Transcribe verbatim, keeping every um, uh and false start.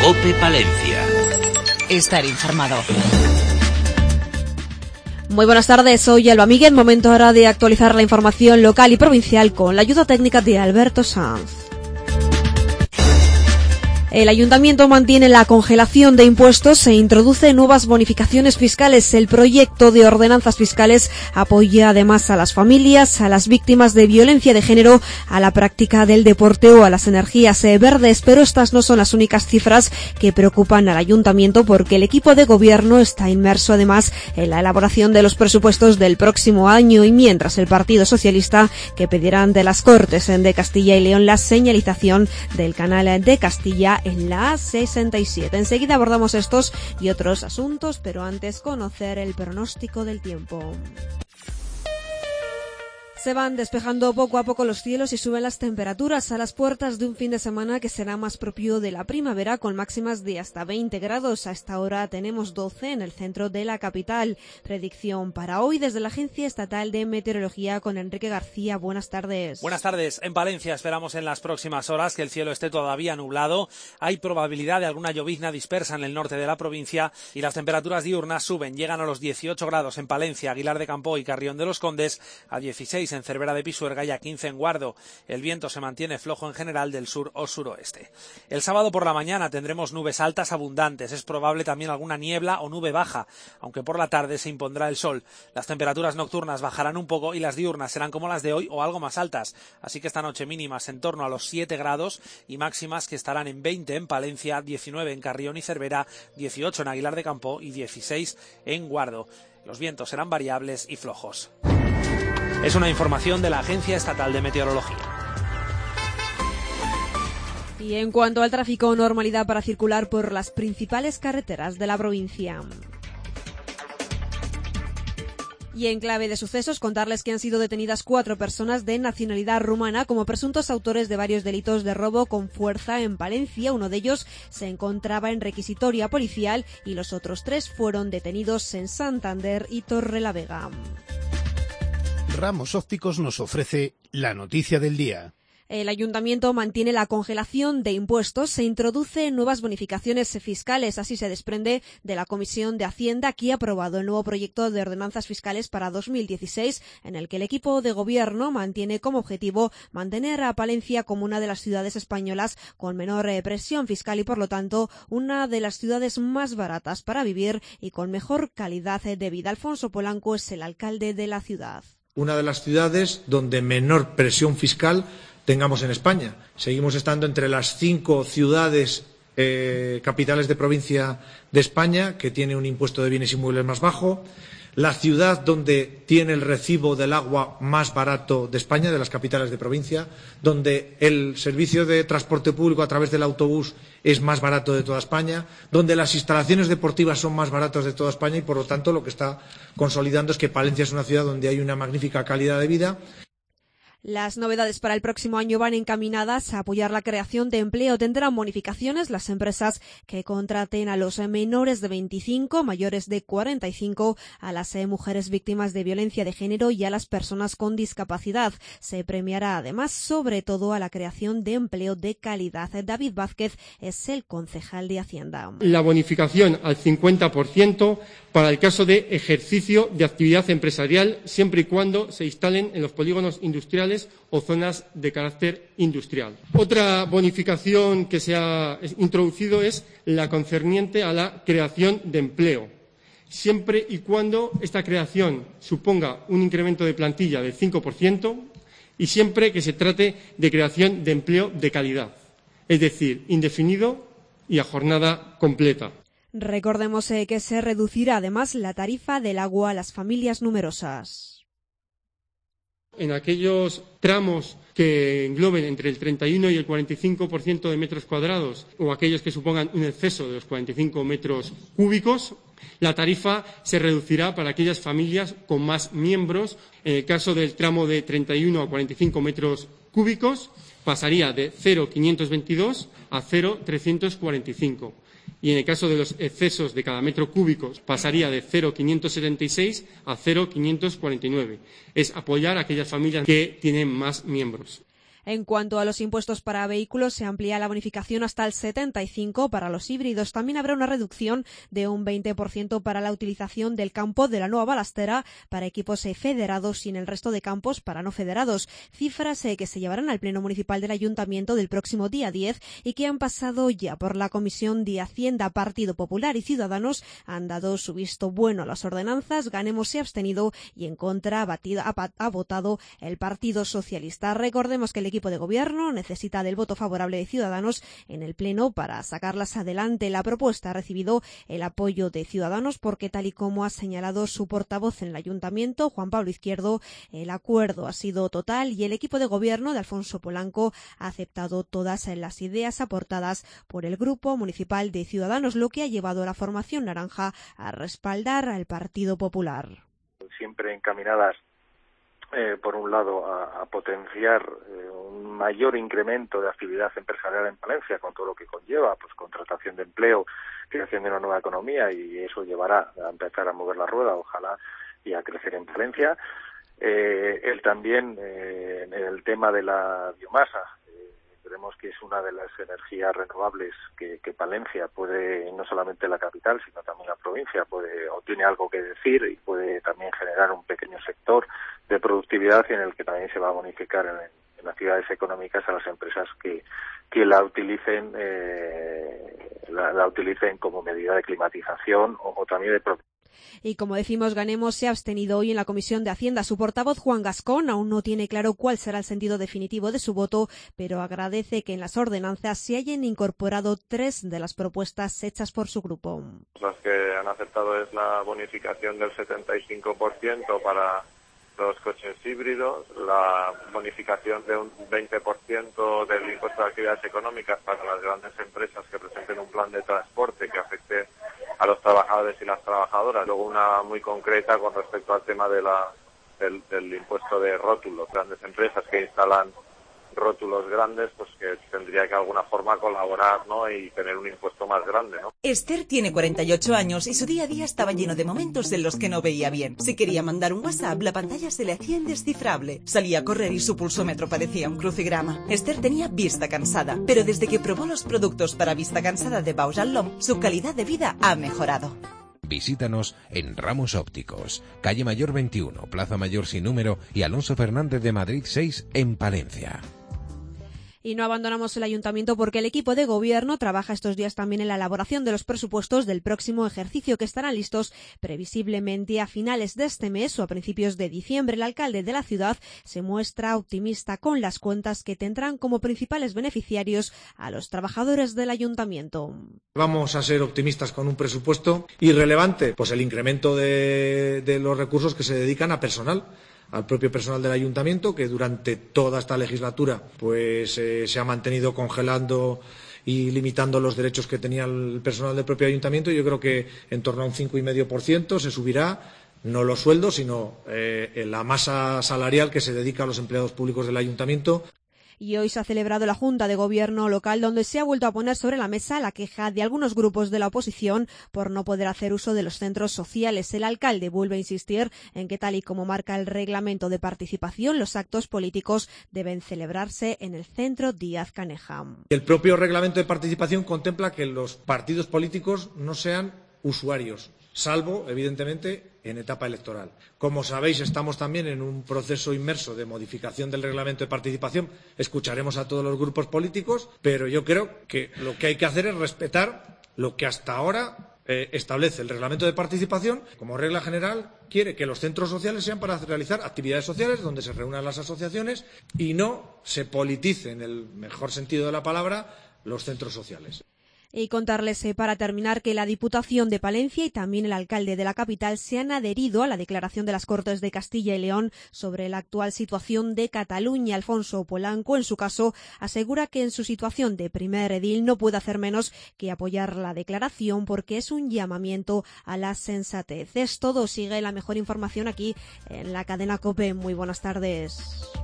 COPE Palencia. Estar informado. Muy buenas tardes, soy Alba Miguel. Momento ahora de actualizar la información local y provincial con la ayuda técnica de Alberto Sanz. El Ayuntamiento mantiene la congelación de impuestos e introduce nuevas bonificaciones fiscales. El proyecto de ordenanzas fiscales apoya además a las familias, a las víctimas de violencia de género, a la práctica del deporte o a las energías verdes. Pero estas no son las únicas cifras que preocupan al Ayuntamiento, porque el equipo de gobierno está inmerso además en la elaboración de los presupuestos del próximo año, y mientras el Partido Socialista que pedirán de las Cortes de Castilla y León la señalización del canal de Castilla en la A sesenta y siete. Enseguida abordamos estos y otros asuntos, pero antes conocer el pronóstico del tiempo. Se van despejando poco a poco los cielos y suben las temperaturas a las puertas de un fin de semana que será más propio de la primavera, con máximas de hasta veinte grados. A esta hora tenemos doce en el centro de la capital. Predicción para hoy desde la Agencia Estatal de Meteorología con Enrique García. Buenas tardes. Buenas tardes. En Palencia esperamos en las próximas horas que el cielo esté todavía nublado. Hay probabilidad de alguna llovizna dispersa en el norte de la provincia y las temperaturas diurnas suben. Llegan a los dieciocho grados en Palencia, Aguilar de Campo y Carrión de los Condes, a dieciséis en Cervera de Pisuerga y a quince en Guardo. El viento se mantiene flojo en general del sur o suroeste. El sábado por la mañana tendremos nubes altas abundantes. Es probable también alguna niebla o nube baja, aunque por la tarde se impondrá el sol. Las temperaturas nocturnas bajarán un poco y las diurnas serán como las de hoy o algo más altas. Así que esta noche mínimas en torno a los siete grados y máximas que estarán en veinte en Palencia, diecinueve en Carrión y Cervera, dieciocho en Aguilar de Campo y dieciséis en Guardo. Los vientos serán variables y flojos. Es una información de la Agencia Estatal de Meteorología. Y en cuanto al tráfico, normalidad para circular por las principales carreteras de la provincia. Y en clave de sucesos, contarles que han sido detenidas cuatro personas de nacionalidad rumana como presuntos autores de varios delitos de robo con fuerza en Palencia. Uno de ellos se encontraba en requisitoria policial y los otros tres fueron detenidos en Santander y Torrelavega. Ramos Ópticos nos ofrece la noticia del día. El Ayuntamiento mantiene la congelación de impuestos, se introduce nuevas bonificaciones fiscales. Así se desprende de la Comisión de Hacienda, que ha aprobado el nuevo proyecto de ordenanzas fiscales para dos mil dieciséis, en el que el equipo de gobierno mantiene como objetivo mantener a Palencia como una de las ciudades españolas con menor presión fiscal y, por lo tanto, una de las ciudades más baratas para vivir y con mejor calidad de vida. Alfonso Polanco es el alcalde de la ciudad. Una de las ciudades donde menor presión fiscal tengamos en España. Seguimos estando entre las cinco ciudades eh, capitales de provincia de España que tiene un impuesto de bienes inmuebles más bajo, la ciudad donde tiene el recibo del agua más barato de España, de las capitales de provincia, donde el servicio de transporte público a través del autobús es más barato de toda España, donde las instalaciones deportivas son más baratas de toda España y, por lo tanto, lo que está consolidando es que Palencia es una ciudad donde hay una magnífica calidad de vida. Las novedades para el próximo año van encaminadas a apoyar la creación de empleo. Tendrán bonificaciones las empresas que contraten a los menores de veinticinco, mayores de cuarenta y cinco, a las mujeres víctimas de violencia de género y a las personas con discapacidad. Se premiará además sobre todo a la creación de empleo de calidad. David Vázquez es el concejal de Hacienda. La bonificación al cincuenta por ciento para el caso de ejercicio de actividad empresarial, siempre y cuando se instalen en los polígonos industriales o zonas de carácter industrial. Otra bonificación que se ha introducido es la concerniente a la creación de empleo, siempre y cuando esta creación suponga un incremento de plantilla del cinco por ciento y siempre que se trate de creación de empleo de calidad, es decir, indefinido y a jornada completa. Recordemos eh, que se reducirá además la tarifa del agua a las familias numerosas. En aquellos tramos que engloben entre el treinta y uno y el cuarenta y cinco por ciento de metros cuadrados o aquellos que supongan un exceso de los cuarenta y cinco metros cúbicos, la tarifa se reducirá para aquellas familias con más miembros. En el caso del tramo de treinta y uno a cuarenta y cinco metros cúbicos, pasaría de cero coma quinientos veintidós a cero coma trescientos cuarenta y cinco. Y en el caso de los excesos de cada metro cúbico pasaría de cero coma quinientos setenta y seis a cero coma quinientos cuarenta y nueve. Es apoyar a aquellas familias que tienen más miembros. En cuanto a los impuestos para vehículos, se amplía la bonificación hasta el setenta y cinco por ciento para los híbridos. También habrá una reducción de un veinte por ciento para la utilización del campo de la nueva balastera para equipos federados y en el resto de campos para no federados. Cifras que se llevarán al Pleno Municipal del Ayuntamiento del próximo día diez y que han pasado ya por la Comisión de Hacienda. Partido Popular y Ciudadanos han dado su visto bueno a las ordenanzas. Ganemos se ha abstenido y en contra ha, ha, ha votado el Partido Socialista. Recordemos que el equipo de gobierno necesita del voto favorable de Ciudadanos en el Pleno para sacarlas adelante. La propuesta ha recibido el apoyo de Ciudadanos porque, tal y como ha señalado su portavoz en el Ayuntamiento, Juan Pablo Izquierdo, el acuerdo ha sido total y el equipo de gobierno de Alfonso Polanco ha aceptado todas las ideas aportadas por el Grupo Municipal de Ciudadanos, lo que ha llevado a la formación naranja a respaldar al Partido Popular. Siempre encaminadas Eh, por un lado, a, a potenciar eh, un mayor incremento de actividad empresarial en Palencia, con todo lo que conlleva, pues contratación de empleo, creación de una nueva economía, y eso llevará a empezar a mover la rueda, ojalá, y a crecer en Palencia. Eh, él también, eh, en el tema de la biomasa, eh, creemos que es una de las energías renovables que, que Palencia puede, no solamente la capital, sino también la provincia, puede o tiene algo que decir y puede también generar un pequeño sector de productividad y en el que también se va a bonificar en, en actividades económicas a las empresas que, que la utilicen eh, la, la utilicen como medida de climatización o, o también de protección. Y como decimos, Ganemos se ha abstenido hoy en la Comisión de Hacienda. Su portavoz, Juan Gascón, aún no tiene claro cuál será el sentido definitivo de su voto, pero agradece que en las ordenanzas se hayan incorporado tres de las propuestas hechas por su grupo. Las que han aceptado es la bonificación del setenta y cinco por ciento para los coches híbridos, la bonificación de un veinte por ciento del impuesto de actividades económicas para las grandes empresas que presenten un plan de transporte que afecte a los trabajadores y las trabajadoras. Luego una muy concreta con respecto al tema de la del, del impuesto de rótulos. Grandes empresas que instalan rótulos grandes, pues que tendría que de alguna forma colaborar, ¿no? Y tener un impuesto más grande, ¿no? Esther tiene cuarenta y ocho años y su día a día estaba lleno de momentos en los que no veía bien. Si quería mandar un WhatsApp, la pantalla se le hacía indescifrable. Salía a correr y su pulsómetro parecía un crucigrama. Esther tenía vista cansada, pero desde que probó los productos para vista cansada de Bausch and Lomb, su calidad de vida ha mejorado. Visítanos en Ramos Ópticos, calle Mayor veintiuno, Plaza Mayor sin número y Alonso Fernández de Madrid seis en Palencia. Y no abandonamos el ayuntamiento porque el equipo de gobierno trabaja estos días también en la elaboración de los presupuestos del próximo ejercicio, que estarán listos previsiblemente a finales de este mes o a principios de diciembre. El alcalde de la ciudad se muestra optimista con las cuentas que tendrán como principales beneficiarios a los trabajadores del ayuntamiento. Vamos a ser optimistas con un presupuesto irrelevante, pues el incremento de, de los recursos que se dedican a personal. Al propio personal del ayuntamiento, que durante toda esta legislatura pues eh, se ha mantenido congelando y limitando los derechos que tenía el personal del propio ayuntamiento. Yo creo que en torno a un cinco coma cinco por ciento se subirá, no los sueldos, sino eh, la masa salarial que se dedica a los empleados públicos del ayuntamiento. Y hoy se ha celebrado la Junta de Gobierno local, donde se ha vuelto a poner sobre la mesa la queja de algunos grupos de la oposición por no poder hacer uso de los centros sociales. El alcalde vuelve a insistir en que, tal y como marca el reglamento de participación, los actos políticos deben celebrarse en el Centro Díaz Caneja. El propio reglamento de participación contempla que los partidos políticos no sean usuarios, salvo, evidentemente, en etapa electoral. Como sabéis, estamos también en un proceso inmerso de modificación del reglamento de participación. Escucharemos a todos los grupos políticos, pero yo creo que lo que hay que hacer es respetar lo que hasta ahora eh, establece el reglamento de participación. Como regla general, quiere que los centros sociales sean para realizar actividades sociales donde se reúnan las asociaciones y no se politice, en el mejor sentido de la palabra, los centros sociales. Y contarles eh, para terminar que la Diputación de Palencia y también el alcalde de la capital se han adherido a la declaración de las Cortes de Castilla y León sobre la actual situación de Cataluña. Alfonso Polanco, en su caso, asegura que en su situación de primer edil no puede hacer menos que apoyar la declaración porque es un llamamiento a la sensatez. Es todo. Sigue la mejor información aquí en la cadena COPE. Muy buenas tardes.